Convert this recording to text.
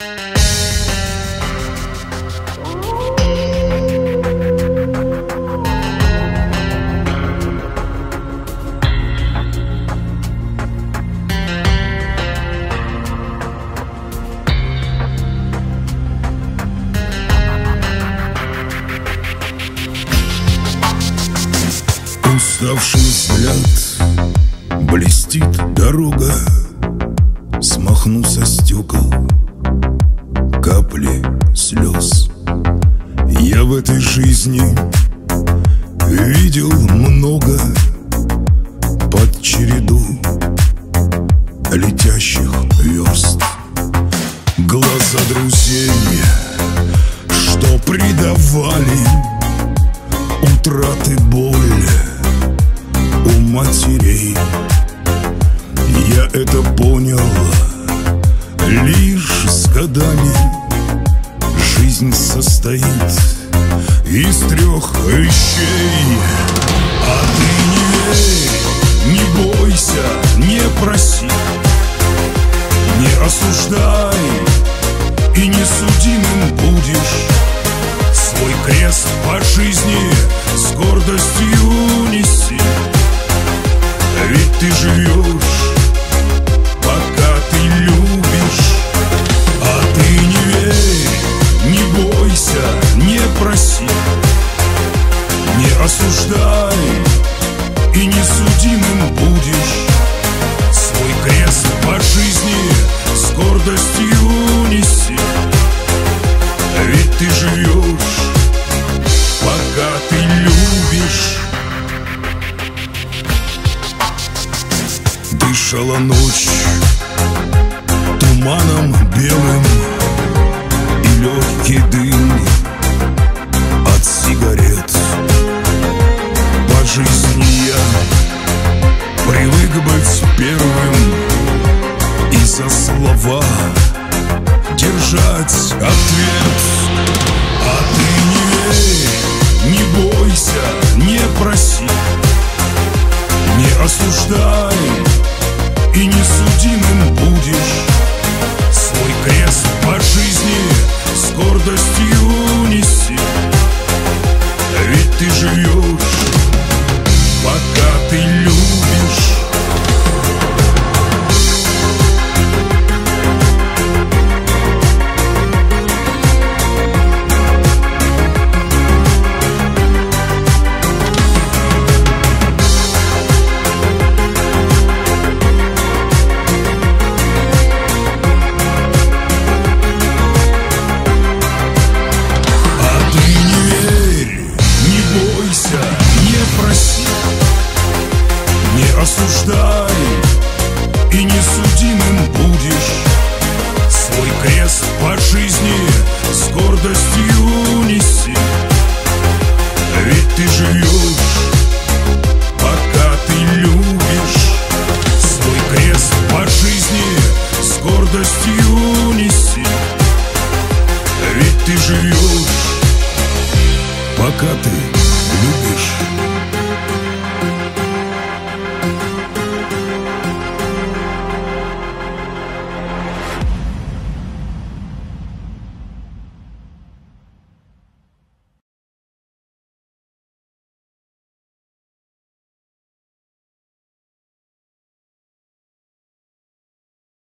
Уставший взгляд, блестит дорога, смахну со стекол капли слез. Я в этой жизни видел много под череду летящих верст. Глаза друзей, что предавали утраты, боль у матерей. Я это понял лишь с годами. Жизнь состоит из 3 вещей. А ты не верь, не бойся, не проси, не осуждай, и не судимым будешь. Свой крест по жизни с гордостью неси. Ведь ты живешь, пока ты любишь. А ты не верь, не бойся, не проси, не осуждай, и не судимым будешь. Свой крест по жизни с гордостью неси. Ведь ты живешь, пока ты любишь. Дышала ночь туманом белым, и легкий дым от сигарет. По жизни я привык быть первым, и за слова держать ответ. А ты не верь, не бойся, не проси, не осуждай, и не судимым будешь. Свой крест по жизни с гордостью неси. Ведь ты живешь, пока ты любишь. Осуждай, и не судимым будешь. Свой крест по жизни с гордостью неси. Ведь ты живешь, пока ты любишь. Свой крест по жизни с гордостью неси. Ведь ты живешь, пока ты любишь.